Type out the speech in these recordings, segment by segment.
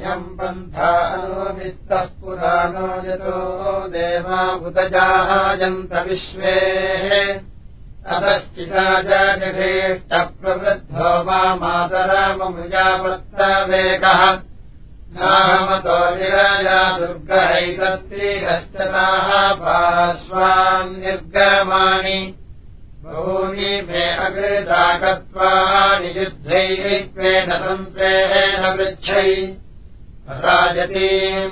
इत्थम् पन्थानुमित्तः पुराणो यतो देवाभूतजायन्त विश्वे ततश्चिदाजनिभीष्टप्रवृद्धो वा मातरममुजापत्तवेगः नाहमतो विरजा दुर्गहैतत्रीरश्चताः पार्श्वान् निर्गमाणि बहूनि मे अकृताकत्वानि युद्धैः तन्त्रेण वृक्षै राजतीम्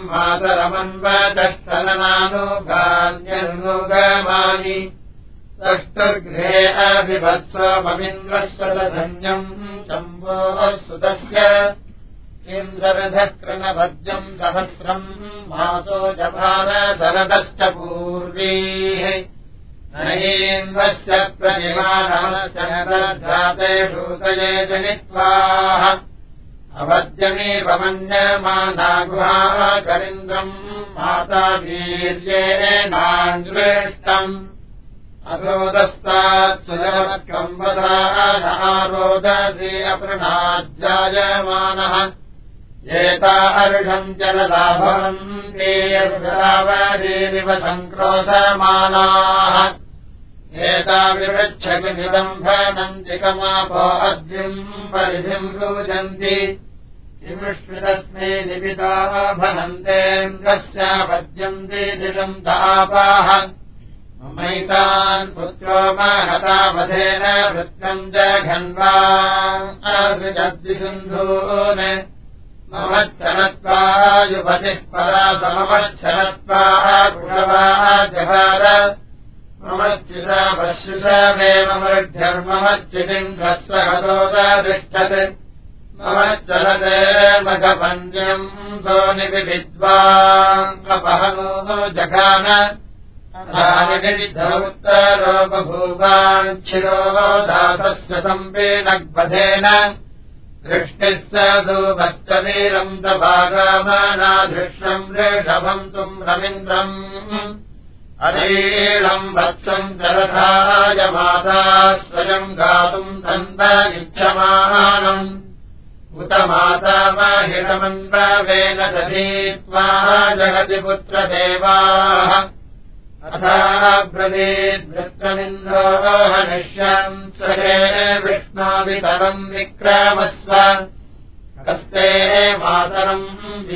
मातरमन्वचष्टलनानुगान्यनुगमानि तष्टुर्गृहे अभिभत्सममिन्द्रस्वतधन्यम् शम्भोः सुतस्य किम् शरधक्रमभज्यम् सहस्रम् मासो जभार शरदश्च पूर्वीः नयेन्द्रस्य प्रतिमानमस्य नरधाते भूतये जनित्वाः अवद्यमेव मन्यमाना गुहाः करिन्द्रम् माता वीर्येणान्वेष्टम् अरोदस्तात् सुलभत्कम्बसारोदसी अपृणाज्जायमानः एता अर्षम् जलदा भवन्तीर्वरीरिव सङ्क्रोशमानाः एता विवृच्छमिदम् भनन्ति कमापो अद्रिम् परिधिम् रुजन्ति किमुष्मितस्मै निबिता भनन्तेन्द्रस्यापद्यन्ति दिलम् तापाः ममैतान् पुत्रो महतावधेन वृत्तम् जघन्वासृजद्विसिन्धून् ममच्छनत्वायुपतिः परा सममच्छनत्वाः कुशवाः जहार ममच्युता पश्युषमे ममृद्ध्यर्ममच्युतिन्द्रस्वहतोदतिष्ठत् ममच्चलते मघपञ्चम् सोनिविद्वाङ्गपहनो जघान उत्तरो बभूवाञ्छिरो दातस्य सम्पीनग्बधेन दृष्टिः स सुभक्तवीरम् दभागमनाधृष्टम् ऋषभम् तुम् रवीन्द्रम् अरीळम् वत्सम् जलधाय माता स्वयम् गातुम् तन्वनिच्छमानम् उत माता महिषमन्ववेन दधीत्वा जगति पुत्रदेवाः अथाब्रवीद्वृत्तमिन्द्रो हनिष्यम् सहे विष्णोवितरम् विक्रमस्व कस्ते मातरम्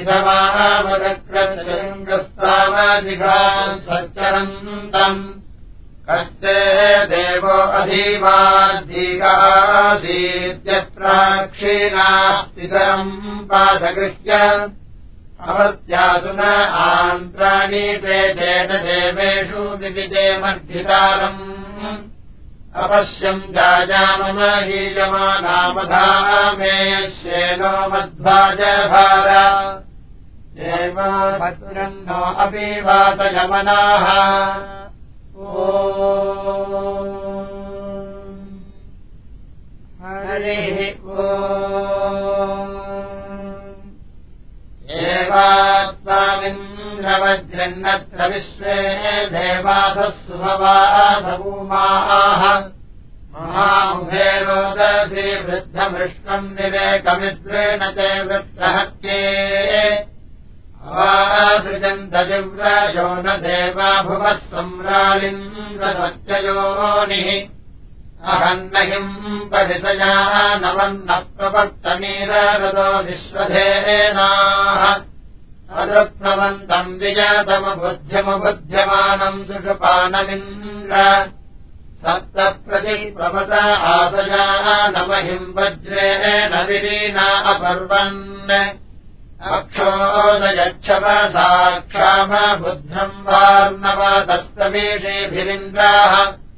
विधवामगक्रतुलिङ्गस्तावजिघाम् सच्चरन्तम् कस्ते देवो अधीवाद्दीगासीत्यत्राक्षीणाः पितरम् पादगृह्य अवत्यासु न आन्त्राणि पेजेन देवेषु विविदे मर्धितारम् अपश्यम् जायामहीयमानामधामे श्येनो मध्वाजभार देवभद्रन्नो अपि वातयमनाः हरिः एवात्माविन्द्रवज्रन्नत्र विश्वे देवासः सुभवासभूमाः महामुभे रोदसी वृद्धमृष्टम् निवेकमिद्रेण ते वृत्रहत्ये अवासृजन्तजिव्रजो न देवा भुवः सम्रालिन्द्रसत्ययोनिः अहन्नहिम् परितया नवन्न प्रवर्तनीररदो विश्वधेनाः अदृप्तवन्तम् विजतमबुद्ध्यमानम् सुषुपानमिन्द्र सप्तप्रतिप्रभत आसया नमहिम् वज्रेण विलीना अपर्वन् अक्षोदयच्छवसाक्षामबुद्धम् वार्णवदस्तमीषेभिरिन्द्राः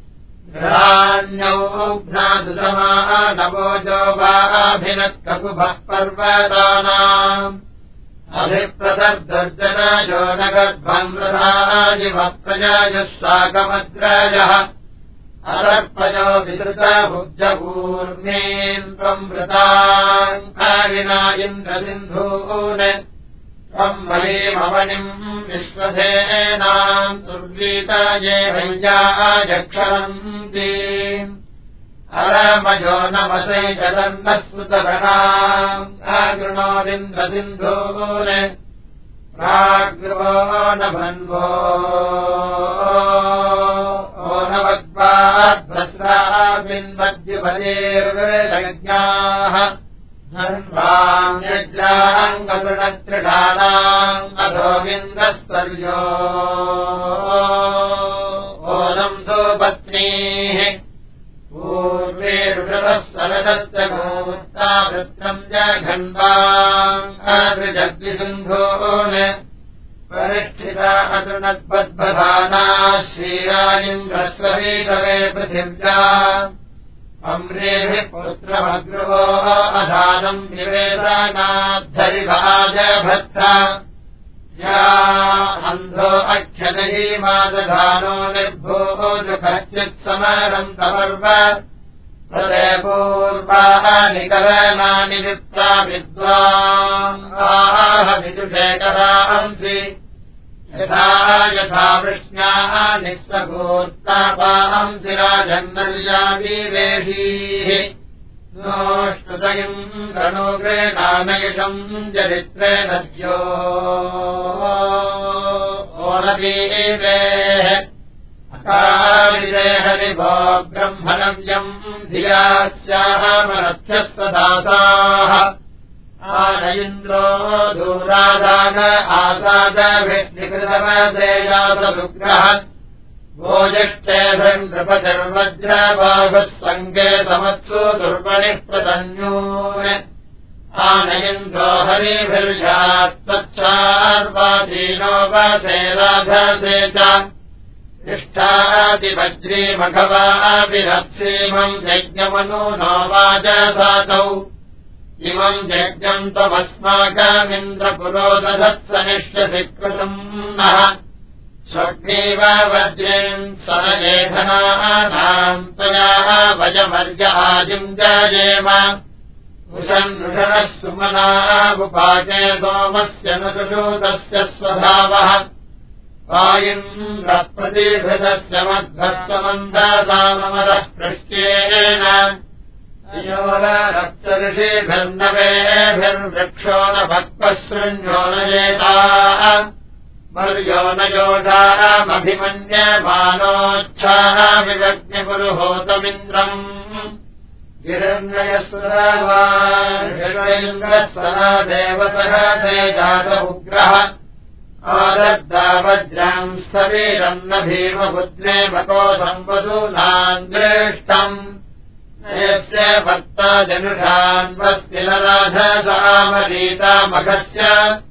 घ्राण्यौघ्नादुसमाः नवोजो वाभिनत्ककुभः पर्वतानाम् अभिप्रदर्दर्जनयो नगर्भम् रथाजिवः प्रजायुः साकमद्राजः अदर्पयो विसृतभुजपूर्णेन् त्वम् वृताङ्कारिणा इन्द्रसिन्धून् त्वम् महीमवनिम् विश्वधेनाम् दुर्वीताये भैयाजक्षरन्ति अरमयो नमसे जगन्नस्मृतभणाम् अगृणोदिन्द्रसिन्धून् प्राग्रवो न भन्वो ओ नवद्वाद्भस्रामिन्मद्युपदेर्विषयज्ञाः धन्वाम् यज्ञाङ्गृणत्रिडानाम् अधोगिन्द्रस्तर्यो ओनम् सुपत्नीः पूर्वे ऋषभः सरदस्य मूर्ता वृत्रम् जघन्वाम् अदृजद्विसिन्धून् परिष्ठिता अतृणद्बद्बधानाः श्रीराजिन्द्रस्वरीकवे पृथिव्या अम्रेभिः पुत्रमग्रवो अधानम् निवेशनाद्धरिभाजभत्ता या अन्धो अक्षदही मादधानो निर्भूतु कश्चित्समरम् तमर्व तदे पूर्वाणि करणानि विप्रा विद्वान् विदुषेकरांसि यथा यथा वृष्ण्यानि स्वगोत्तापांसि राजन्नर्या विवेशीः नोष्टुतयम् रणोग्रेणानयिषम् चरित्रेण स्यो ओनवीवेः अकालिरे हरिभो ब्रह्मणव्यम् धिया स्यामरथ्यस्वदासाः आनयिन्द्रो दूरादान आसादभिष्णिकृतमदेयासदुग्रः भोजिष्ठेभम् नृपतिर्वज्रबाहुः सङ्गे समत्सु दुर्मणिः प्रतन्यून् आनयिन्द्रो हरिभिर्यात्तच्छार्वादीनो वसे राधसे च तिष्ठादिवज्रीमघवाभिरप्सीमम् यज्ञमनूनो वाजसातौ इमम् यज्ञम् त्वमस्माकमिन्द्रपुरोदधत्सनिष्यसि कृतम् नः स्वग्नेव वज्रेम् सनयेधनानाम् त्वया वजमर्य आजिम् जयेम उषन्नः सुमनावुपाके सोमस्य न सुषूतस्य स्वधावः वायुम् प्रतिभृतस्य मध्वस्वमन्दासामरः पृष्ट्येन रक्तऋषिभिर्नवेभिर्वृक्षो न भक्पशृण्यो न जेताः मर्यो न योषामभिमन्यमानोच्छाः विवज्ञपुरुहोतमिन्द्रम् गिरण्ययस्वरान्द्रः देवतः ते जात उग्रः आदद्दावज्राम् स्थवीरम् न भीमपुत्रे मको संवसूनाम् दृष्टम् यस्य भर्ता जनुषान्वस्तिलराधसामरीतामघस्य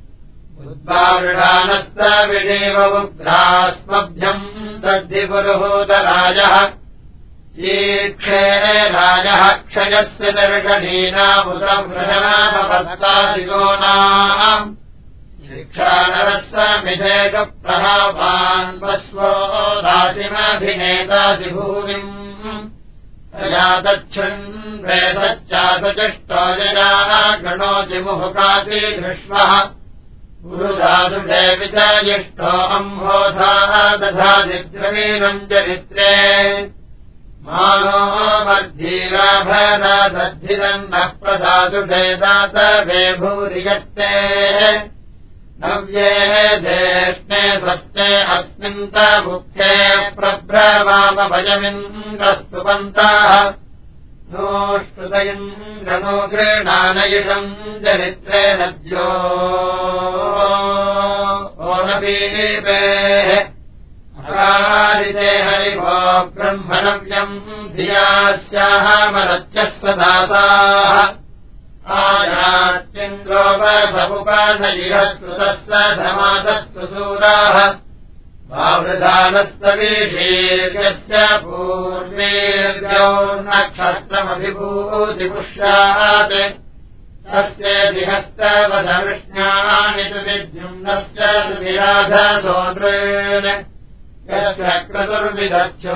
उद्भावृढानस्तविडेव उग्रास्मभ्यम् दद्धि पुरुहूतराजः ईक्षे राजः क्षयस्य दर्शनीनामुदवृषणामपत्तादिगोनाम् शिक्षानरस्य मिधेकप्रभावान् वस्वो दासिमभिनेतादिभूमिम् तया तच्छृन् वेदच्चातचष्टो जयाः गणोति मुहुकाति दृष्वः गुरुधातुषे विचायिष्टो अम्भोधाः दधादिद्रवीणम् चरित्रे मानो वर्धीराभनादद्धिरन्नः प्रदातुषे दातवे भूरियत्ते नव्ये ज्येष्णे स्वस्ते अस्मिन्तमुखे प्रभ्रवामभयमिन्द्रस्तुपन्ताः नोष्टुतयम् गणो गृणानयिषम् चरित्रे नद्यो ओनपीपेः अकारिते हरिभो ब्रह्मणव्यम् धिया स्यामरथ्यस्वदासाः आयात्यन्द्रो वसमुपानयिहस्तुतस्य धमातस्तु सूराः वावृधानस्तवीशीर्यस्य पूर्वेर्यो नक्षत्रमभिभूतिपुष्यात् तस्य दिहस्तवधविष्ण्यानि तु विद्युम्नश्च विराधसोदृन् यस्य क्रतुर्विदच्छो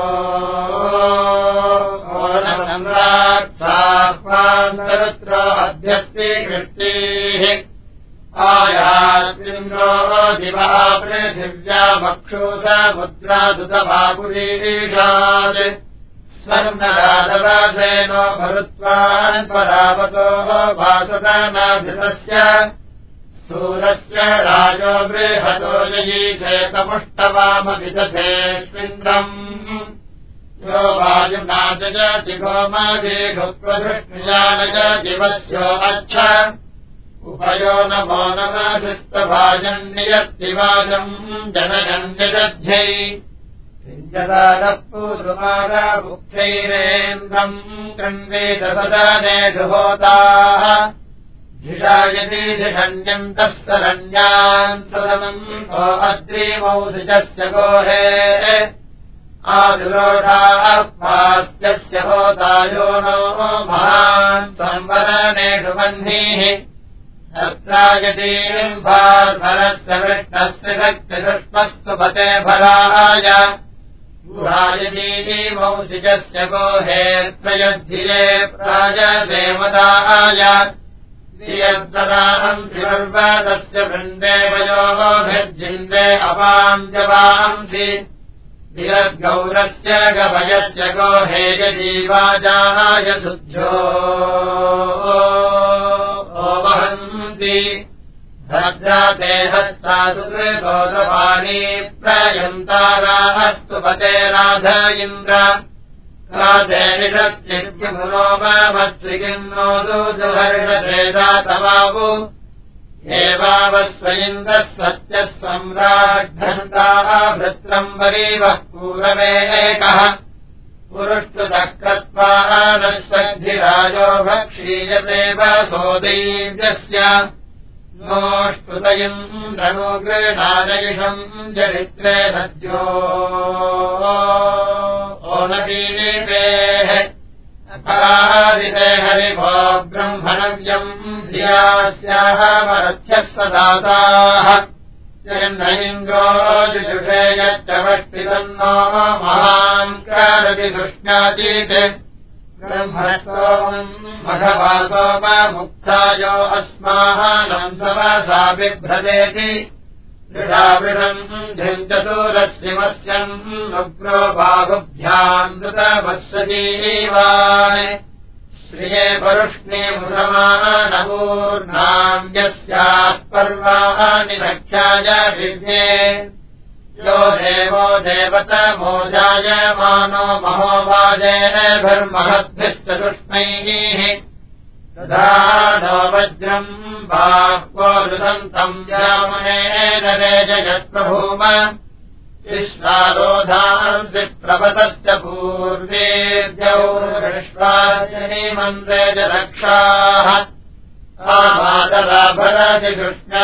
सम्राट्सात्रो अध्यस्ति कृष्टिः आयास्मिन्द्रो दिवा पृथिव्या मक्षूष मुद्रादुतभापुरीषात् स्वर्णराजराजेनो भरुत्वान् परावतो वासदानाधितस्य सूरस्य राजो बृहतो ययीचेतमुष्टवामविदधेष्विन्द्रम् यो वायुनाजयति गोमादेघुप्रधृष्णियानयदिवस्यो अच्छ उपयो नमो नमसिस्तभाजन्नियत्तिवाजम् जनयन्यजध्यै सिञ्जदानः पूर्वारामुख्यैरेन्द्रम् कृण्वेत सदानेषु होताः धिषायति धिषण्यन्तः सरण्यान् सदनम् ओ अद्रीमौसिजस्य गोहे आदुरोषाः पास्त्यस्य होतायो नो महान् संवरणेषु वह्निः तत्रायतीम् भार्भरस्य कृष्णस्य शक्तिदुष्मस्तु पते भराय गुहायतीमौसिजस्य गोहेऽत्रयद्धिये प्रायदेवताय यद्ददाहम् त्रिवर्वदस्य वृन्दे वयोभिर्जिन्दे अपाञ्जवांसि यद्गौरस्य गभयस्य गोहेयजीवाजाय शुद्धो वहन्ति भद्राते हस्तासु कृतोदपाणी प्रयन्तारास्तु पते राध इन्द्र राधे निषत्तिर्मुनो मत्सिगिन्नो दुहर्षेदातवावु एवावस्वइन्द्रः सत्यः सम्राड्ढन्ताः भृत्रम् वरीवः पूरवेकः पुरुष्टुतक्रत्वानश्वद्धिराजो भक्षीयते वसोदैव्यस्य नोष्टुतयम् धनुगृणादयिषम् चरित्रे नद्यो ओनपीपेः अकारिते हरिभो ब्रह्मणव्यम् धियास्याः मरथ्यः सदाताः जयन्न इन्द्रो जुजुषे यच्चवष्टितन्नो महान् कारति दुष्ण्यातीत् ब्रह्मस्तोमम् मघवासोममुक्तायो अस्माहानम् समसा बिभ्रदेति दृढावृढम् धिञ्चतुरश्रिमस्यम् उग्रो बाहुभ्याम् नृतवत्सजीवान् श्रिये परुष्णीमुदमानपूर्णाम् यस्यात् पर्वाणि रक्षाय विघ्ने यो देवो देवतमो जायमानो महोवाजेभिर्महद्भिश्चतुष्मैः दधानो वज्रम् बाह्वोदन्तम् यामनेन रेजयत्प्रभूम विश्वारोधांसि प्रपतश्च पूर्वेद्यौर्विश्वाजनीमन्त्रेजरक्षाः आमादराभरति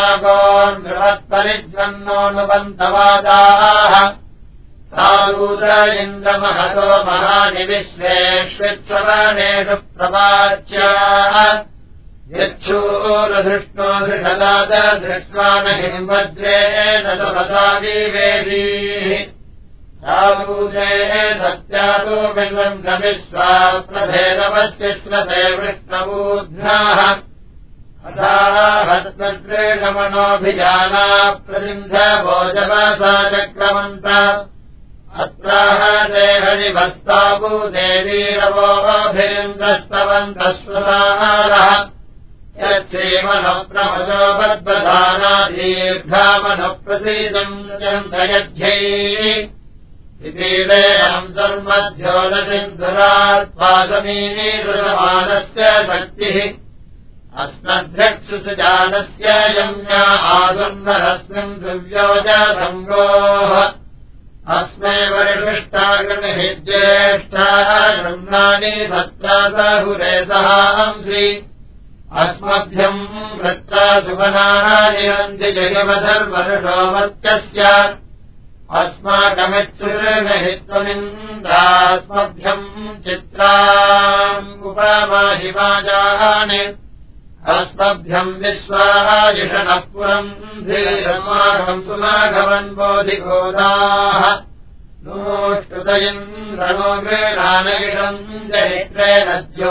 कृष्णागोर्बृहत्परिज्वन्नोऽनुबन्तवादाः साधूत इन्द्रमहतो महानि विश्वेष्वित्सवनेषु प्रवाच्याः यच्छूरधृष्णो धृषदाद धृष्ट्वा न हिमद्रेण सुभसा विवेशीः साधूते सत्यादो बिल्वम् गमिष्वा प्रधेनवश्चिस्मते वृष्णबूध्नाः अथाहत्मद्रेषमणोऽभिजाना प्रतिन्धभोजवसा चक्रमन्त अत्राह देहरिभस्तापु देवीरवोऽभिरिन्दस्तवन्तः स्वसाहारः यच्छेमनप्रमजो बद्बधाना दीर्घामनप्रसीदम् चन्दयध्यैः विपीडेऽहम् सर्वध्यो न सिन्धुरात्पादमीनीदृशमानस्य शक्तिः अस्मद्भ्यक्षुसुजानस्य यम्या आसुन्नरस्मिन् दुर्योजसङ्गोः अस्मै वरिष्ठाग्निः ज्येष्ठाः गृह्णानि भत्रासहुरे सहांसि अस्मभ्यम् वृत्ता सुवनाः निरन्ति जयमधर्मरुषो मर्त्यस्य अस्माकमित्सुर्णहि त्वमिन्द्रास्मभ्यम् चित्राम् उपमाहिमाजानि अस्मभ्यम् विश्वायुषनः पुरम् धीरमाघम् सुमाघवन् बोधिगोदाः नोष्टुतयिन्द्रणो गृणानगिषम् चरित्रे नद्यो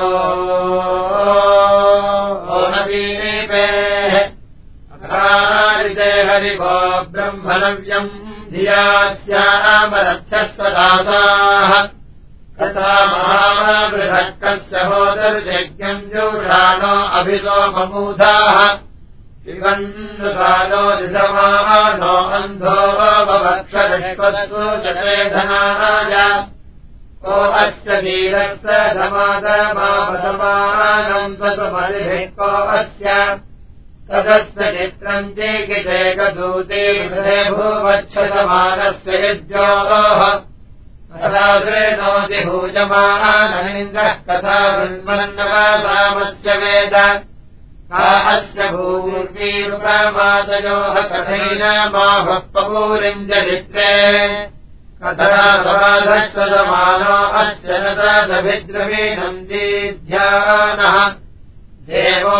ओनवीपेः अकारिते हरिवो ब्रह्मणव्यम् धियास्यामरथ्यः सदासाः तथा महाबृहत्कस्य होदर्यज्ञम् जोषाणो अभिलोममूधाः पिबन्नुकालो दिशमानो अन्धो बभक्षरश्वत्सु जते धनाय को अस्य वीरस्य धमादमापसमानम् स्वसुमलिभिः को अस्य तदस्य चित्रम् चेकितेकदूते हृदे भूवच्छतमानस्य यज्ञोः कथादृणोति भूजमानमिन्द्रः कथा वृन्मन्नवासामस्य वेद का अस्य भूर्वीरुपमातयोः कथैनमाहः पपूरिम् चरित्रे कथा समाधश्वसमानो अस्य न तदभिद्रवीणम् दीध्यानः देवो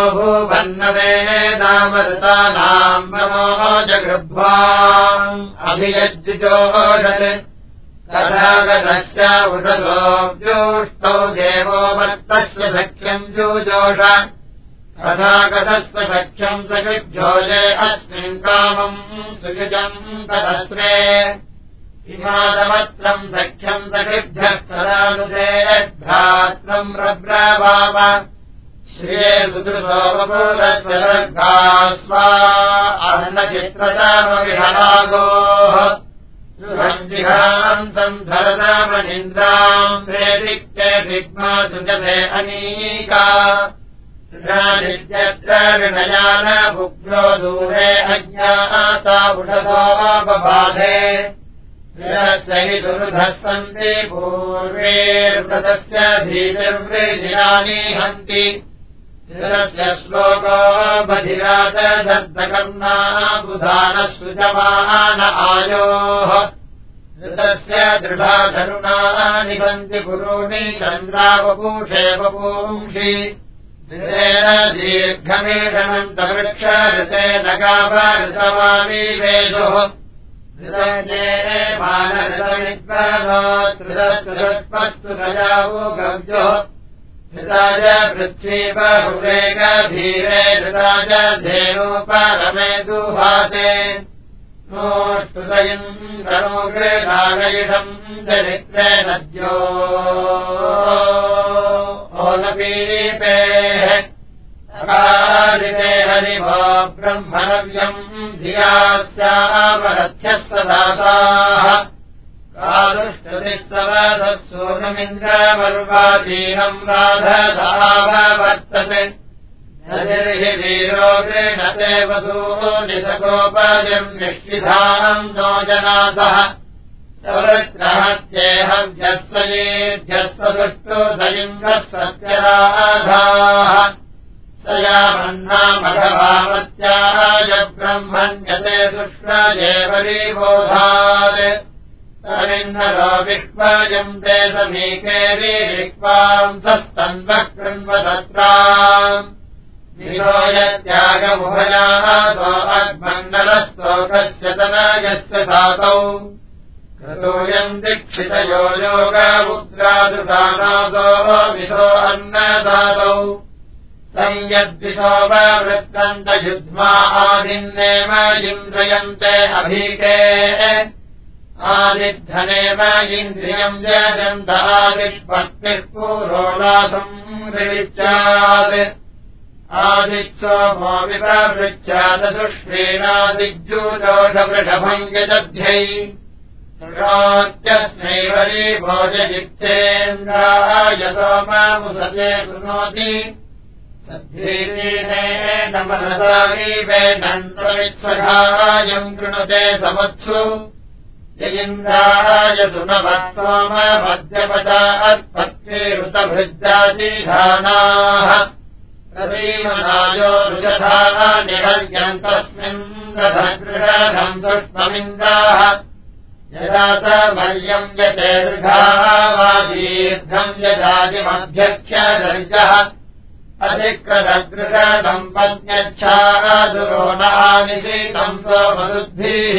भूवन्नवेदामृतानाम् ममो जगृभ्वाम् अभियज्जुजोषत् तथागतस्य उषसोऽब्जोष्टौ देवो मत्तस्य सख्यम् जुजोष तथागतस्य सख्यम् सकृभ्योजे अस्मिन् कामम् सुयुजम् तदस्रे इमादमत्रम् सख्यम् सकृभ्यः कदानुदे भ्रात्रम् रब्रवाव श्रिये सुदृशोपपूरस्वर्गा स्वा अर्णचित्रतामविहरागोः सुहन्दिहांसम् धरतामनिन्द्राम् वेदिक्ते दिग्मा सुजते अनीका ऋणादित्यत्र ऋणयानभुग्रो दूरे अज्ञाता उषसो बबाधे ऋणस्य हि दुरुधः सन्ति पूर्वेर्वृतस्य धीतिर्वृजिराणि हन्ति ऋणस्य श्लोको बधिराच दत्तकर्णा बुधानः सुजमान आयोः ऋतस्य दृढाधरुणा निबन्ति पुरूणि चन्द्रावपूषे वपूंषि ऋतेन दीर्घमेषणन्तवृक्ष ऋतेन गावऋतवाविवेशुः ऋतये मानऋतमिद्वनो त्रिदत्तुषट्पस्तु गजावो गव्योः ऋताय पृथ्वीबहुवेगभीरे ऋताय धेनोपरमे दुहाते नोष्टुतयम् गणोग्रेधागयिषम् चरित्रे नद्यो ओनपीपेः अकारिते हरिवो ब्रह्मणव्यम् धियास्यावरथ्यस्तदाताः कादुष्टुतिस्तवदस्सूनमिन्द्रमर्वाचीनम् राधधाववर्तते नदिर्हि वीरो गृह्णते वसूनिसकोपजम् निष्विधाम् नो जनासः सवृत्रहत्येहव्यस्वयेभ्यस्वदुष्टो सलिङ्गः सत्यराधाः स यामन्नामघवामत्याय ब्रह्मण्यते सुष्णजेवरीबोधात् तमिन्नरो विक्वजम् ते समीकेरीक्वाम् सस्तन्वः कृण्वतत्राम् निरोयत्यागमुभयासो अग्मण्डलस्तोकस्य तनयस्य धातौ क्रतोऽयम् दीक्षितयो योगमुद्रादुदानासो विशो अन्नदातौ संयद्विशोपवृत्तन्तयुध्मा आदिन्नेव इन्द्रियन्ते अभीके आदिद्धनेव इन्द्रियम् यजन्त आदिष्पत्तिः पूरोलासम् विविच्यात् आदित्सोमो विप्रवृच्छादुष्णेनादिज्जुदोषवृषभम् यजध्यै ृणोत्यस्मै वरीभोजजित्तेन्द्राय सोमामुसते शृणोति सद्धीनेन मनसावीवेदन्त्वमित्सखायम् कृणुते समत्सु जयिन्द्राय सुनवत्सोमभद्यपदात्पत्तिरुतभृद्यादिधानाः प्रतीमनायो रुजधा निहर्यम् तस्मिन् रथगृहम् सुष्ममिन्द्राः यदा स मर्यम् यते दीर्घम् यदादिमभ्यक्ष्य दर्जः अधिकृतगृहणम् पत्न्यच्छादुरो नानिशीतम् सोमसुद्भिः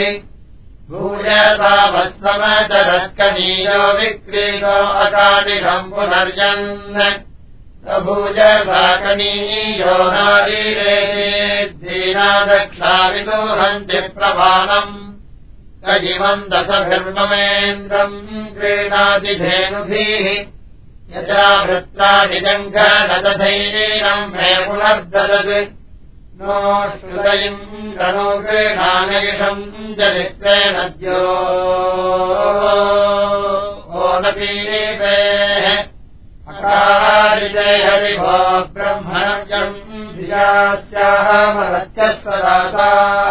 भूयसावस्वमचरत्कनीयो विक्रीतो अकानिषम् पुनर्यन् भूयसाकनीयो नारीरेदीना दक्षाविदोहन्ति प्रभानम् कजिमम् दशभिर्ममेन्द्रम् क्रीणाति धेनुभिः यथा वृत्राणि जङ्घनदधैरम् मे पुनर्ददत् नो श्रुतयिम् रणो क्रीणानयिषम् जनित्रे नद्यो ओनपीपेः अकारिते हरिभो ब्रह्मणम् धियास्यामरत्यस्वदासाः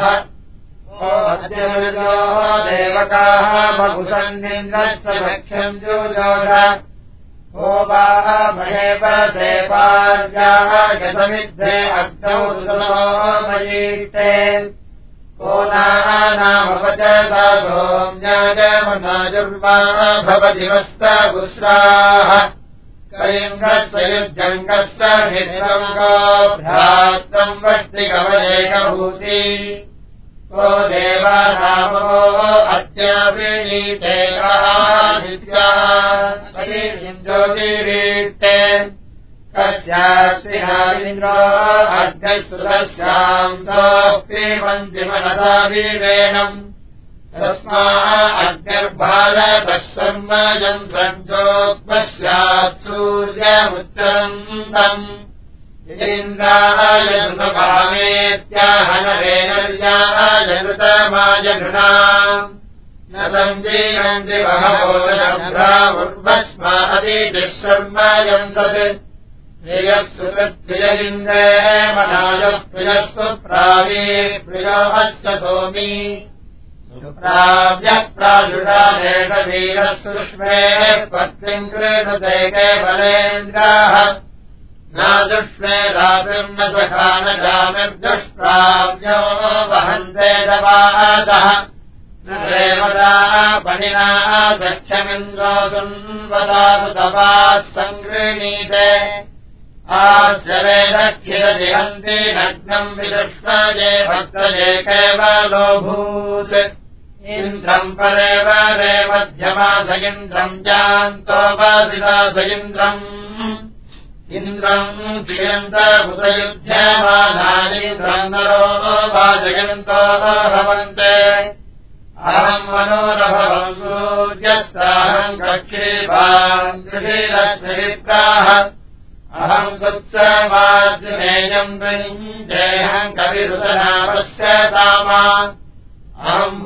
ओद्यो देवकाः बहुसन्निन्द्रस्य लक्ष्यम् जोजोष ओ वामहेव देवार्याः यतमिद्धे अग्नौ रुदमयीते को नामवचसा सोम्याजमनाजुर्वा भवति वस्तगुस्राः कलिङ्गस्य युज्जङ्गस्य हित्रम् को भ्रात्रम् वष्टिकवलेकभूति को देवानामो अद्य विनीते ज्योतिरीते कस्यास्तिहारीन्द्रो अग्निसुरस्याम् तोऽप्यमन्तिमनसा वीरेणम् तस्मा अग्निर्भारतः सर्वजम् सञ्जोक्मस्यात् सूर्यमुच्चरन्तम् इन्द्राय नृपकामेत्याहनरेणर्याय नृतमाय नृणाम् न सञ्जीवन्ति बहवोर्भस्मादितिः शर्मयम् तत् प्रियस्सु तत्प्रियलिन्द्रे मनायः प्रियस्सु प्रावी प्रियो अस्य सोमी सुप्राव्यः प्राजुषादेश वीरः सुष्मेः पत्नीम् कृणुते केवलेन्द्राः नादुष्मे रात्रिम् न सखा न जामिर्दुष्प्राव्यो वहन्ते दवादः न रेवदा पणिना दक्षमिन्द्रो सुन्वदातु तवाः सङ्गृणीते आश्रवे दक्षिरजिहन्ति नग्नम् विदुष्मजे भक्तजे केवलोऽभूत् इन्द्रम् परेव रे मध्यमास इन्द्रम् जान्तोपासितास इन्द्रम् इन्द्रम् क्रियन्तभुतयुध्यमानानीन्द्रम् नरो वाजयन्तो भवन्ते अहम् मनोरभवम् सूर्यस्ताहम् कक्षीपाम् कृषीरश्मित्राः अहम् कुत्समार्जुनेयम् वृञ्जेऽहम् कविरुदनामस्य तामा अहम्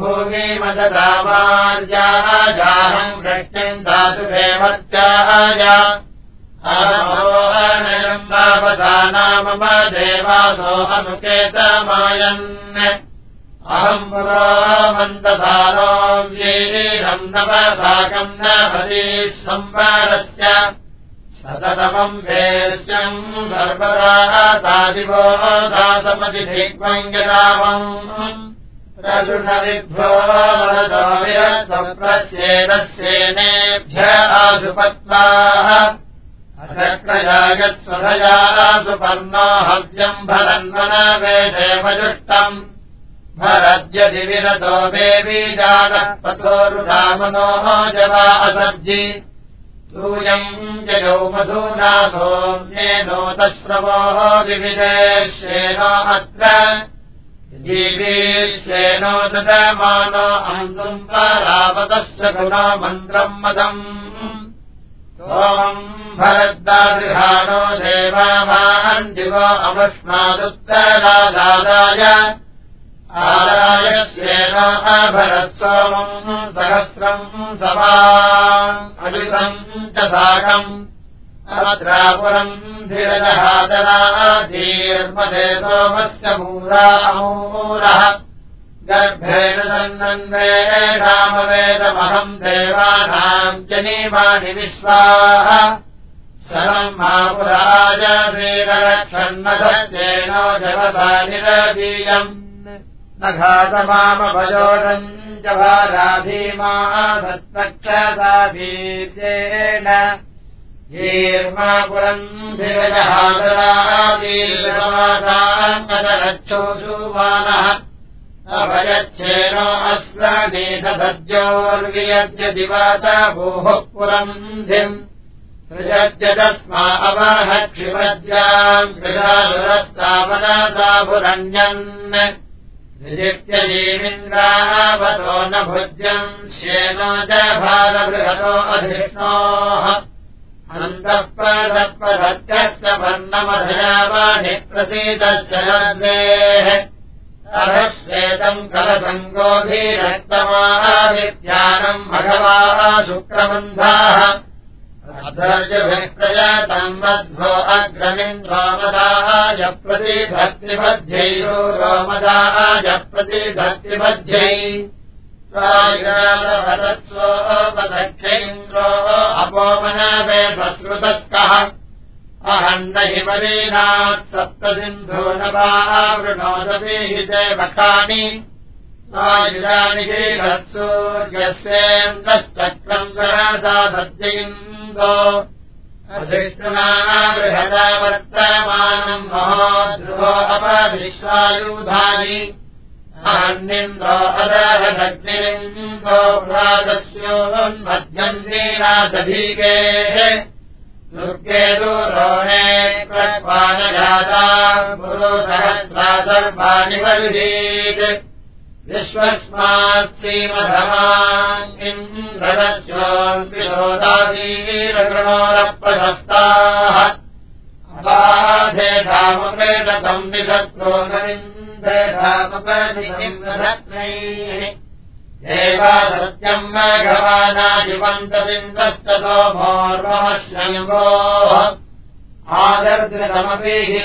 भूमिमदतामार्याजाहम् वृष्टिम् दासुदेवत्याय अहमोहनयम् वापदाना मम देवासोऽहमुकेतमायन् अहम् पुरोमन्तधानो वीरम् नवसाकम् नभतीः संवारस्य सततमम् वेश्यम् सर्वदा तादिवो दासमतिधिग्मम् यदामम् प्रजुषविद्भो वरदो विरत्वप्रस्येदस्येनेभ्य आसुपत्वाः अशक्रजायत्स्वधया सुपर्णो हव्यम् भरन्वनवेदेवजुष्टम् भरद्यदि विरतो देवीजानः पथोरुधामनोः जवा असर्जि सूयम् जयौ मधुना सोम्येनोतस्रवोः विविधेश्वेनो अत्र जीवीश्वेनो ददमानो अन्तुम् परापतस्य गुणो मन्त्रम् मदम् सोमम् भरद्दादृहाणो देवामान् दिवो अमुष्मादुत्तरादाय आरायस्येनो अभरत्सोमम् सहस्रम् सवा अजुतम् च साकम् अत्रापुरम् धीरजहादराधीर्मदे सोमस्य मूरा अमूरः गर्भेण सन्नन्दे रामवेदमहम् देवानाम् जनीमानि विश्वाः सरम् महापुराज श्रीरक्षन्नधस्येनो जवसा निरदीयम् न घातमामभजोषम् च भाराधीमा सत्पक्षसाभीर्येण हीर्मापुरम् धिरजहादरादीर्मासाङ्गदरच्छोषुमानः अभयच्छेनो अस्मनीतभज्योर्वियज्य दिवात भूः पुरम् धिम् सृजज्य तस्मा अवह क्षिपद्याम् कृशानुरस्तावनसाभुरण्यन् विजिप्यजीविन्द्रावतो न भुज्यम् श्येनो च भारबृहतो अधिष्णोः अन्तःप्रदत्पदत्यश्च वर्णमधयावानि प्रसीदश्च रद्वेः अधश्वेतम् कलसङ्गोभिरक्तमाविद्यानम् भगवाः शुक्रबन्धाः अधर्जभिः प्रजातम् मध्वो अग्रमिन्द्रो मदाय प्रतिधत्रिबध्यैरो रोमदाय प्रतिधत्रिबध्यै स्वायुरालभदत्सोपदक्षैन्द्रो अपोमनावे संस्कृतस्कः अहम् न हि मरीनात् सप्तसिन्धो न वावृणोदपि हि ते वखानि स्वायुरानि गिरिहत्सूर्यस्येन्द्रश्चक्रम् सहसा सत्यइन्दो अधिष्णुना बृहदा वर्तमानम् महोद्रुवो अपविश्वायुधानि अहन्निन्द्रो अदहदग्निरिन्दो प्रादस्योन्मध्यम् नीनादभीकेः दुर्गे दूरोणे प्रत्वानजाता गुरुसहस्रा सर्वाणि बर्हीत् विश्वस्मात् सीमधमान् इन्द्रदस्योऽन्विशोदावीरगृणोरप्रशस्ताः अबाधे धामप्रेतम् निशत्रो नविन्देधामपरिनिम्नधत्नैः देवा सत्यम् मेघवानाजिवन्तसिन्दस्ततो भोर्मश्रयोः आदर्दृतमपि हि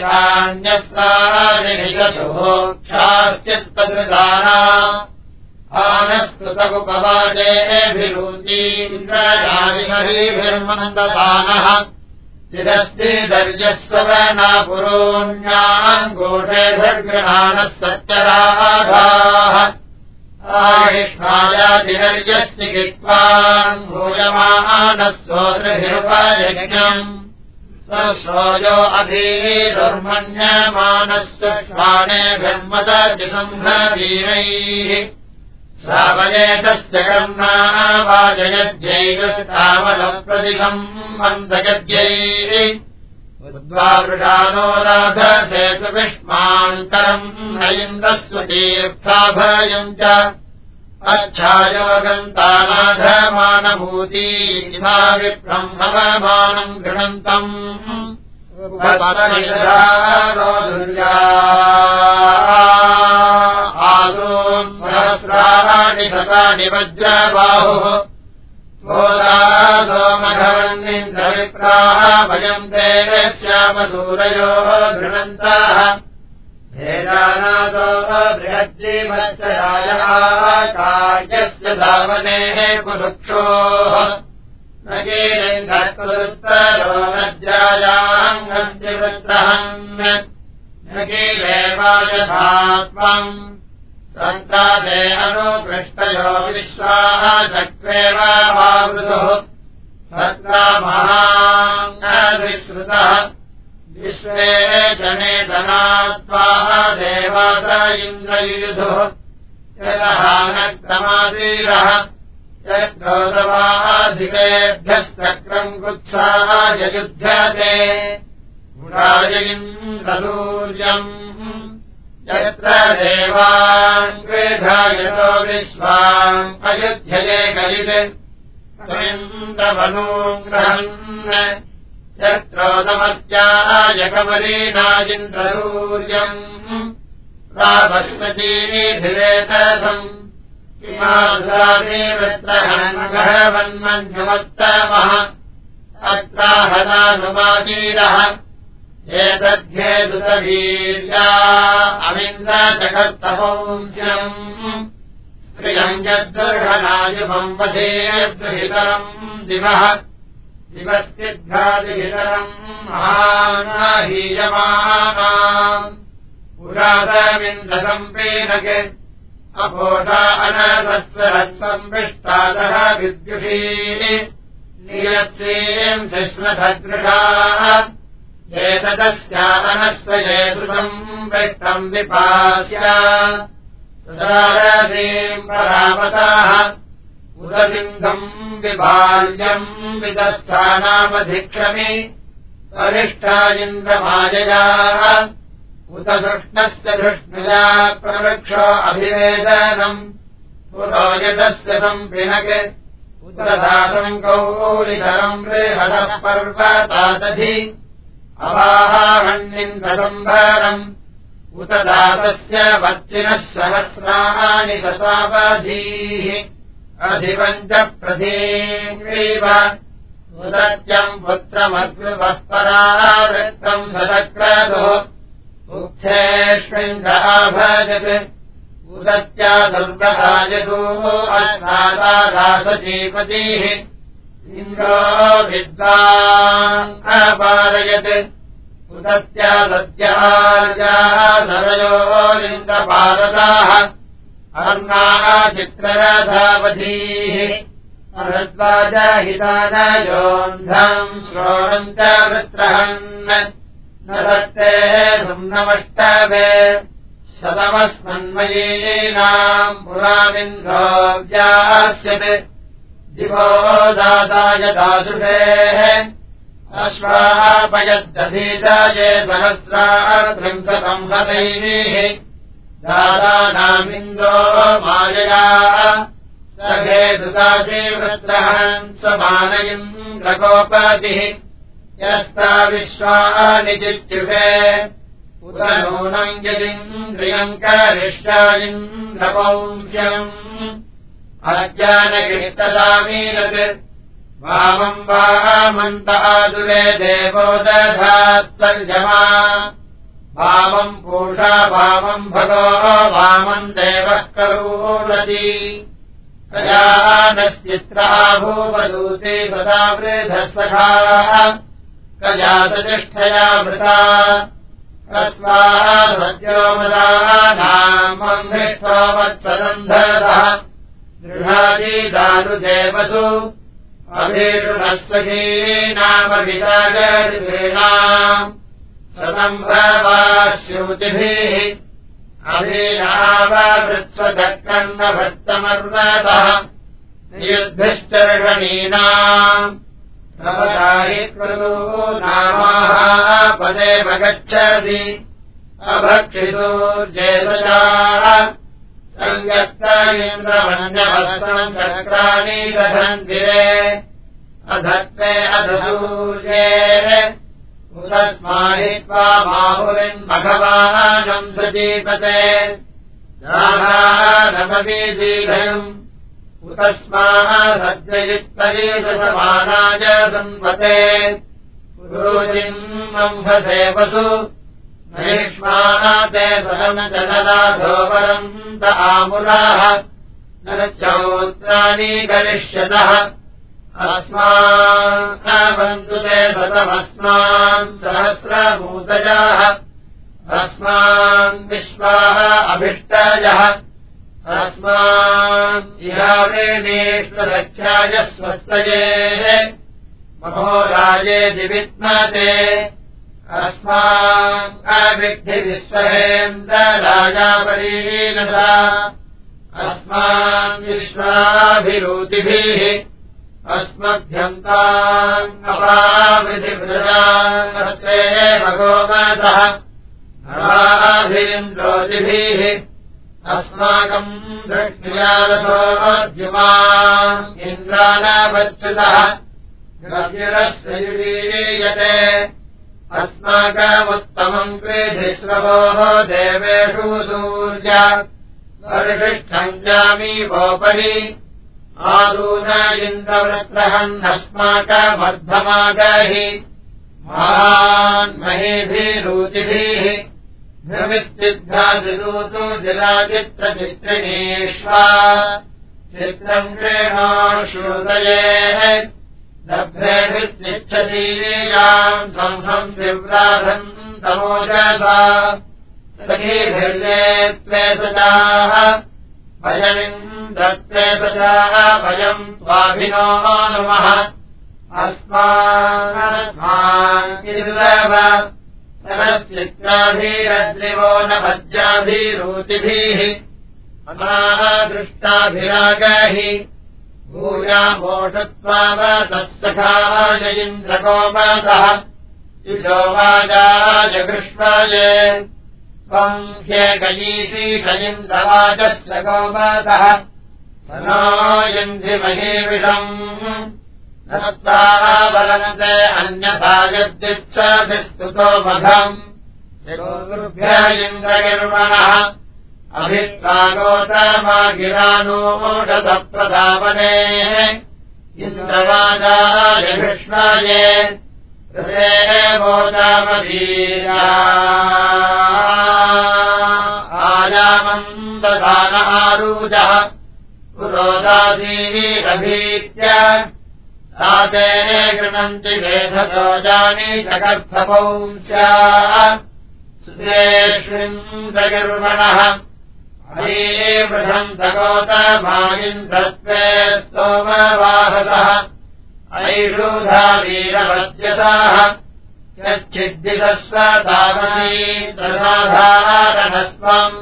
कान्यस्तानिहितशोक्षाश्चित्तदृदाना आनस्तुतमुपवादेभिरुचीन्द्रजादिहरिभिर्मन्ददानः चिरस्त्रीदर्यस्वनापुरोऽन्याम् गोषेभिर्गृहाणः सत्यराधाः आहिष्णायादिनर्यस्ति कित्वान् भूयमानः सोदृभिरुपयज्ञम् स्वश्रोयो अभीरुर्मन्यमानस्त्वाणेभिर्मदर्जिसंहवीरैः श्रावयेतस्य कर्मा वाजयज्ञैरुतामलप्रदिशम् मन्दयज्ञैः उद्वावृषानो राधसेतु विष्मान्तरम् न इन्द्रस्व तीर्थाभयम् च अच्छायोगन्तानाधमानभूती इमा विप्रम् भवमानम् गृणन्तम् आसून् सहस्राणि शतानि वज्रबाहुः सोमघवन्निन्द्रविप्राः वयम् ते श्यामसूरयो गृणन्ताः भेदानादो बृहज्जीवश्चरायः कार्यस्य धावनेः पुरुक्षोः न कीलेन्दत्पुरुत्तरो नज्रायाङ्गन्तिवृत्रहन् न कीलेवायथात्मम् सन्तादे अनुपृष्टयो विश्वाः चक्रेव वावृतुः सत्तामहाङ्गधिश्रुतः विश्वे जने धनात्वाः देवास इन्द्रयुयुधुः यदहानक्रमादीरः यद्गौरवाधिकेभ्यश्चक्रम् कुत्साः ययुध्यते गुणाय इन्द्रसूर्यम् यत्र देवान् क्रीधायतो विश्वान् अयुध्यये कलित् इन्द्रवनोऽग्रहन् यत्रोदमत्यायकमलीनाजिन्द्रसूर्यम् प्रापस्मतीभिरेतसम् किमासादेवत्रहन्मघवन्मन्युमत्तमः अत्राहदानुमातीरः एतद्ध्येदुतवीर्या अमिन्द्रजगत्तपौंस्यम् स्त्रियम् यद्दुर्घनायुभम् वधेर्दुहितरम् दिवः दिवश्चिद्घादिहितरम् महानाहीयमानाम् पुरातमिन्द्रसम्पीनके अपोषा अनसत्सरत्संविष्टादः विद्युषीः नियत्सीम् शिश्नसदृशाः एतदस्यानस्य येतुतम् विष्टम् विपास्य सुदारसीम् परामताः उदसिन्धम् विबाल्यम् विदस्थानामधिक्षमि वरिष्ठा इन्द्रमाययाः उत कृष्णस्य धृष्णुया प्रवृक्षो अभिवेदनम् पुरोयतस्य सम्पिनक् उत धातुम् कौलिधरम् बृहदः पर्वतादधि अवाहण्यम्भरम् उत दातस्य वर्चिनः सहस्राणि शतावधीः अधिपञ्च प्रधीव उदत्यम् पुत्रमग्निवः परावृत्तम् सदक्रदुः उक्थेष्विन्द्राभजत् उदत्या दुर्गराजतो अश्वादासचीपतिः इन्द्रो विद्वान् अपारयत् उदत्या दत्यार्याः सरयोरिन्द्रपारदाः अर्णाः चित्ररथावधीः अरद्वाजहितानयोन्धम् श्रोणम् च वृत्रहन् न दत्ते सुम्नमष्टवे शतमस्मन्मयीनाम् पुरामिन्द्रो व्यास्यत् दिवो दाताय दासुषेः अश्वापयद्दधीताये सहस्रात्रिंशतम् हतैः दादानामिन्द्रो मायया सघेदुदासीवृत्रहन् समानयिन्द्रकोपतिः यस्ता विश्वानि चित्युषे उत नूनम् यदिन्द्रियम् करिष्यायिन्द्रपौंस्यम् अज्ञानकृष्टदामीरत् वामम् वामन्त आदुरे देवो दधात्तर्जमा वामम् पूषा वामम् भगो वामम् देवः करोदति कयानश्चित्रा भूवदूते सदा वृधसखाः कयासतिष्ठया वृता अस्माद्योमदानामम् दृष्ट्वा वत्सदन्धरः दृढादिदानुदेवसु अभिरुणस्वकीनामभिरागर्वेणाम् सदम्भवास्यूतिभिः अभिराववृत्स्वदक्कन्नभट्टमर्वतः नियुद्भिश्चर्षणीनाम् नवदाहि कृतो नामाः पदेवगच्छति अभक्षितोर्जेतजाः सङ्गत्त इन्द्रवन्यवसनम् चक्राणि दधन्तिरे अधत्ते अधसूर्ये उतस्माहित्वा माहुरिन्मघवानम् सजीपते नागानमवीदीघयम् उतस्माः सज्जयित्परीदसमानाय संवते पुरोजिम् वंभसेवसु नैष्माः ते सहनजनदाधोपरम् त आमुलाः न चौत्राणि करिष्यतः अस्मान्नवन्तु ते शतमस्मान् सहस्रभूतजाः अस्मान् विश्वाः अभिष्टयः अस्मान् इहावेणेष्वदख्याय स्वस्तये महोराजे दिविद्मते अस्मान् अविद्धिविश्वहेन्द्रराजापरीनसा अस्मान् विश्वाभिरूतिभिः अस्मभ्यन्ताम् अपावृथिव्रजास्ते भगोमतः नवाभिरिन्द्रोतिभिः अस्माकम् दृष्ट्यारथोऽर्जुमा इन्द्रानावच्युतः गव्यरस्ययुरीयते अस्माकमुत्तमम् कृधिश्रवोः देवेषु सूर्य परिष्ठम् जामीवोपरि आदून इन्द्रवृत्रहन्नस्माकमर्धमागहि महान्महीभिरूतिभिः भ्रमित्सिद्धादिदूतु जिलाचित्रचित्रिणीष्वा चित्रम् क्रीणो श्रुतयेः लभ्रेभिश्चिच्छतीयाम् संहम् दिव्राधम् तमोजसा सखीभिर्ये त्वे सजाः भयमिन्द्रत्वे सजाः भयम् त्वाभिनो नुमः अस्मान्किल्लव सरश्चित्राभिरद्रिवो न भज्याभिरूतिभिः अनाः दृष्टाभिरागहि भूयामोषत्वावतः इन्द्रकोपतः युजोवाजाय कृष्णाय त्वम् ह्येकयीषीषयिन्दवाचस्य गोमतः नो यन्धिमहीविषम् नत्वा वदन्ते अन्यथा यद्दिच्छति स्तुतो मघम् गुरुभ्य इन्द्रगिर्मणः अभित्वागोतमा गिरानोषधप्रदावने इन्द्रवाजाय विष्णाये वोचामवीरा आयामन्ददान आरूजः पुरोदासीरभीत्य ताते गृह्णन्ति वेधतो जानी जगर्थपौंस्या सुरेष्विन्द्रगिर्मणः अयीवृषम् सगोतमायिन्द्रत्वे स्तोमवाहतः ऐषूधा वीरवद्यसाः यच्छिद्दिशस्व तावतीन्द्रसाधारणस्त्वम्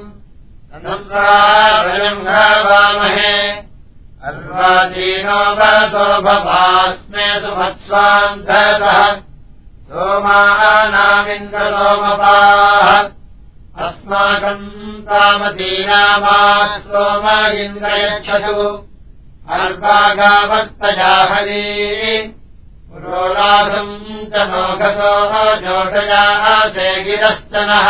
वयम् भावामहे अर्वाचीनो वरतो भवास्मे सुमत्स्वान्धतः सोमानामिन्द्रसोमपाः अस्माकम् तामतीनामा सोम इन्द्रयच्छतु अर्वागावत्तजाहरी पुरोलासम् च मोघसो जोषयासे गिरश्चनः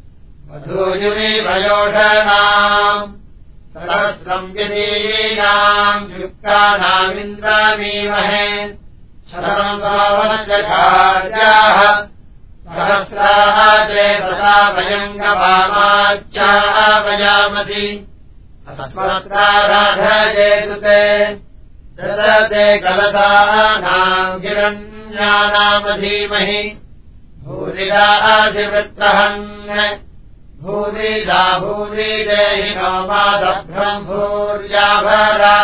वधूयुरिवयोषणाम् सहस्रम् यदीनाम् युक्तानामिन्द्रामीमहे शतम् भावनजकार्याः सहस्राः चेतसा वयम् गवामाच्चावयामति अस्मत्राराधयेतु ते ददते कलतानाम् गिरण्यानामधीमहि भूरिदाधिवृत्रहन् भूरिदा भूरिदेहि नो मादभ्रम् भूर्याभरा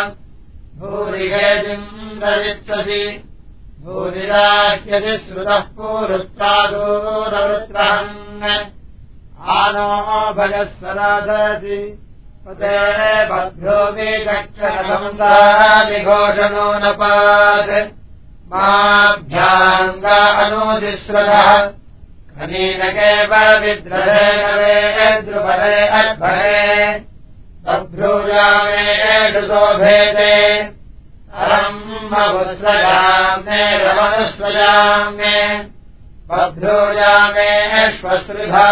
भूरिहेजिन्द्रवित्ससि भूरिदाह्यति श्रुतः पूरुत्रादूरवृत्रहन् आनो भयः सराधति पते बभ्यो विचक्षरसंसारिघोषणो न पात् माभ्याङ्गा अनुदिश्रदः खनीनकेव विद्रहेण वेद्रुपरे अद्भरे बभ्रूयामेषु शोभेते अरम्भवुस्रयाम्ने रमनुस्वयाम्ने बभ्रूयामेष्वश्रुधा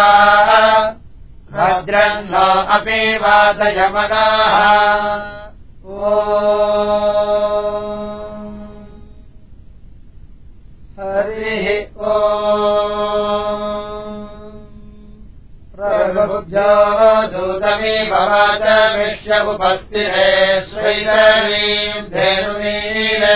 भद्रन्नो अपि वातयमनाः ओ हरिः ओ प्रबुद्धो दूतमीव वाचमिष्य उपस्थिते श्रीधरीम् धेनुमीले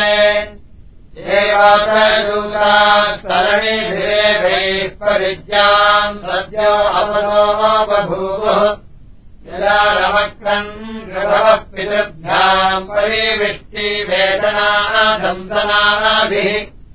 देवातदूतास्तरणिभिरेभैः परिज्ञाम् सद्यो अपदो बभूवुः जलालवक्रम् गृभवः पितृभ्याम् परिविष्टिवेदनादंसनाभिः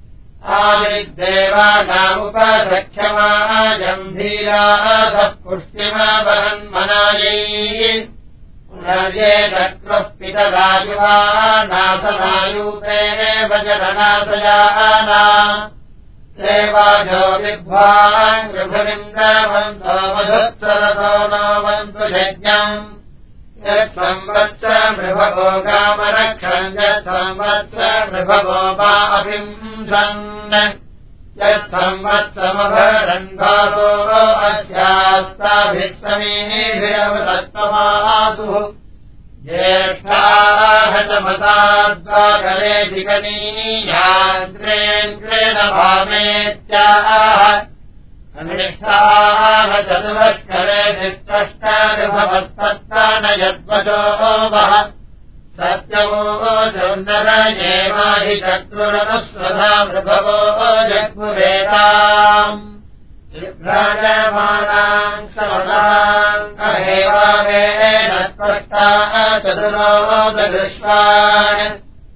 आदिदेवानामुपसख्यमाजम् धीरासः पुष्टिमवहन्मनायैः पुनर्ये चक्रः पितराजुवा नासनायूते वजरनासयाना देवाजो विद्वान् गृभनिन्द्रवन्तो मधुत्सरसो नो वन्तु यज्ञम् यत्संवत्सरमृभवो गामरक्षन् यत्संवत्सरमृभवो वा अभिंसन् यत्संवत्समभरन् भासो अस्यास्ताभिः समीभिरवसत्त्वमासुः ज्येष्ठाः चमसाद्वाकरे जिगनीयान्द्रेन्द्रेण भामेत्याः अनिष्ठाः चतुवत्करे चित्तष्टानुभवस्तत्ता न यद्वचो वः सत्यवो जौन्नरयेमाहि शत्रुरनुस्वधा मृभवो जग्मुवेताम् विभ्राजमानाम् समदाम् अहेवावेन स्पष्टाः चतुरो ददृश्वान्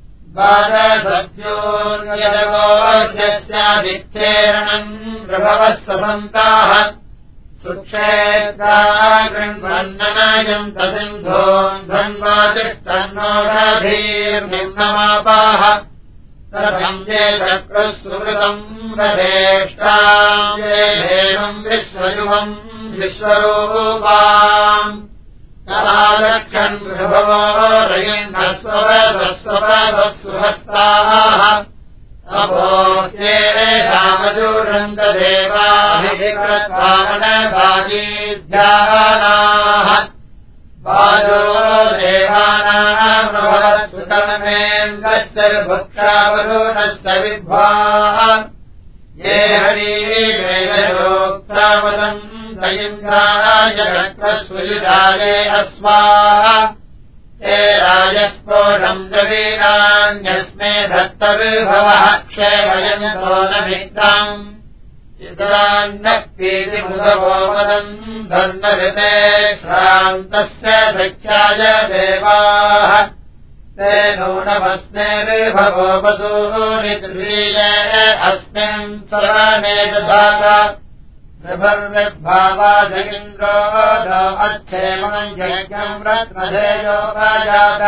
बाधसद्योन्यदगोऽस्यादित्येरणम् मृभवः ससन्ताः सुक्षेत्रा गृह्णन्ननायम् तसिन्धोन् धन्वातिष्ठन्नोषधीर्निम्नमापाः तथम् ये चक्रः सुकृतम् रथेष्टाम् ये धेनुम् विश्वयुवम् विश्वरूपाम् कलालक्षन् वृषभवो रयिन्धस्वपदस्वपदस्वहस्ताः अभोक्ते रामजूरन्तदेवाभिकृत्वामनभागीध्यानाः बाजो देवानामृहत्सुतमेन्द्रश्चर्भुक्षावरुणश्च विद्वाः ये हरिवेदयोक्तावदम् दयिन्द्राय चक्रस्वयुजाले अस्वाः ते राजस्पोषम् जवीरान्यस्मे धत्तविर्भवः क्षेमयन्तो न मित्रम् चित्रान्नः पीतिमुदवोपदम् धर्मऋते श्रान्तस्य दक्षाय देवाः ते नूनमस्मेर्भवोपसूनि तृतीय अस्मिन् सरणे दधाता प्रभर्विर्भावाजगिन्द्रो अच्छेमम् यज्ञम् रत्नधेयोगाजात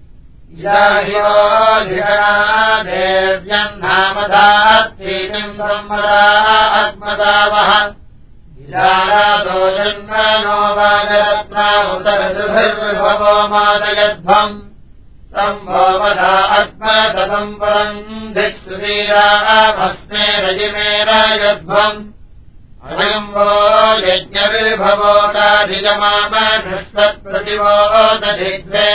याहिवोधिगणा देव्यम् नामधात्रीतिम् संवदा आत्मदावः विजारादो जन्मनो वाजरत्नामुदरसुभिर्भवो मादयध्वम् सम्भोमधा आत्मततम् परम् धिक्सुवीरामस्मे रजिमेरायध्वम् अयम्भो यज्ञविर्भवोटाधिजमाम दृष्टत्प्रतिवो दधिग्वे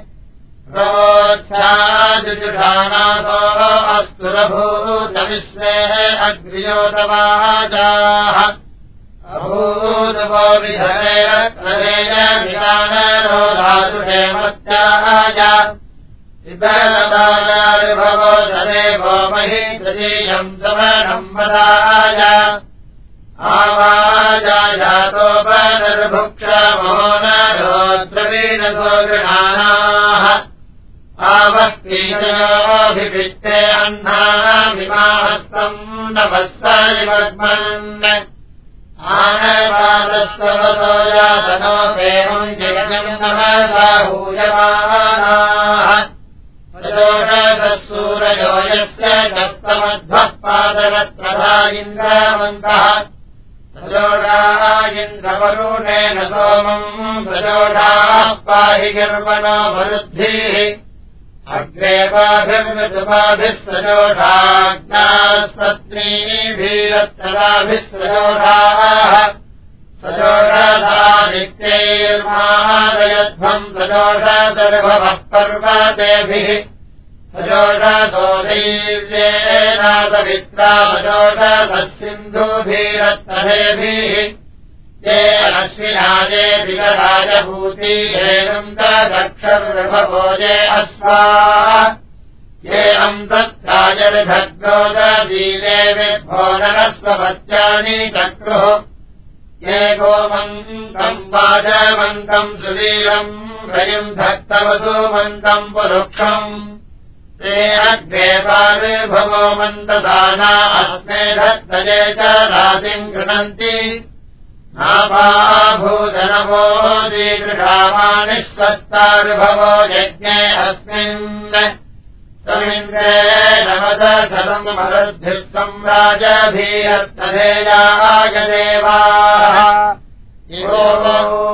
प्रवोच्छाजुषानासो अस्तुरभूतविश्वेः अग्र्योतवाजाः अभूतवो विधरेरत्नरेय विधानरो धातुषेमत्याय विबलदायार्भवो तदेवो महि तृतीयम् समनम् वदाय आवाजायातोपनर्भुक्षमो नरोद्रवीनसो गृहाणाः आवक्तीतयोऽभिवित्ते अह्नामिमाहस्तम् नभस्वरिवग्मन् आनवादस्ववतो यातनोपेहम् जगजम् नमसाहूयमानाः प्रजोषससूरयो यस्य दत्तमध्वः पादरत्नधा इन्द्रमन्तः प्रजोषा इन्द्रवरुणेन सोमम् प्रजोषाः पाहि गर्वणो मरुद्भिः अग्रेवाभिर्विदुमाभिः सजोषाज्ञास्पत्नीभिरत्तराभिः सजोषाः सजोषादित्यैर्मादयध्वम् सजोषदर्भवः पर्वतेभिः सजोषसो दैव्येनासवित्रा सजोषससिन्धुभिरत्नदेभिः ये अश्विनाजे विगराजभूतिहेनम् दक्षर्भवोजे अस्वाः ये अन्तत्राजर्धग्रोदीले विद्भोनरस्वपत्यानि चक्रुः ये गोमन्तम् वाजमन्तम् सुवीरम् रयिम् धत्तवसुमन्तम् पुरुक्षम् ते अग्रे पार्भवो मन्ददाना अस्मे धत्तजे च रातिम् गृह्णन्ति नाभाभूतनवो दीदृढामानिः स्वस्तार्भवो यज्ञे अस्मिन् समिन्द्रे नमदधनमरुद्भिः सम्राजभिरत्नधेयाय देवाः इवो